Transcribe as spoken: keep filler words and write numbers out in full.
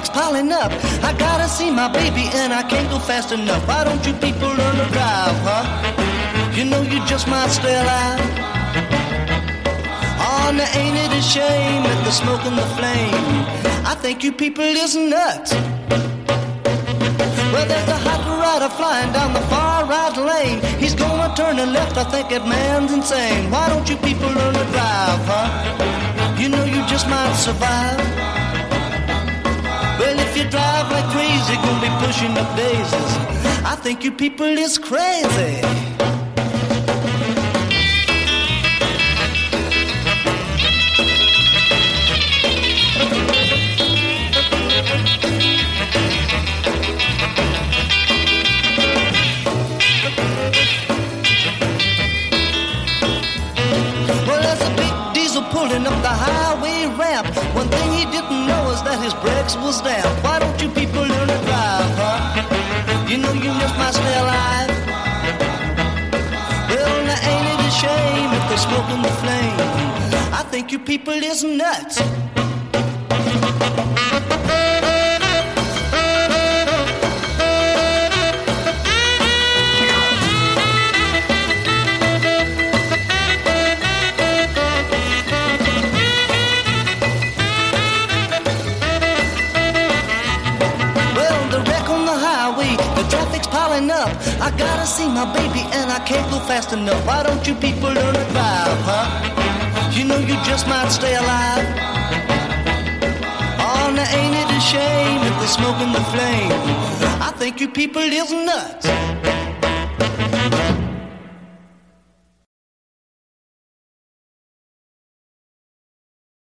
traffic's piling up. I gotta see my baby and I can't go fast enough. Why don't you people learn to drive, huh? You know you just might stay alive. Oh, now ain't it a shame at the smoke and the flame? I think you people is nuts. Well, there's a hot rider flying down the far right lane. He's gonna turn to left, I think that man's insane. Why don't you people learn to drive, huh? You know you just might survive. Well, if you drive like crazy, gonna be pushing up daisies. I think you people is crazy. Pulling up the highway ramp. One thing he didn't know is that his brakes was damp. Why don't you people learn to drive, huh? You know you just might stay alive. Well, now ain't it a shame if they're smoking the flame? I think you people is nuts. Up. I gotta see my baby and I can't go fast enough. Why don't you people learn to drive, huh? You know you just might stay alive. Oh, now ain't it a shame if they're smoking the flame? I think you people is nuts.